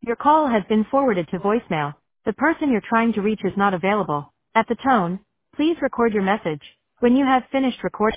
Your call has been forwarded to voicemail. The person you're trying to reach is not available. At the tone, please record your message. When you have finished recording.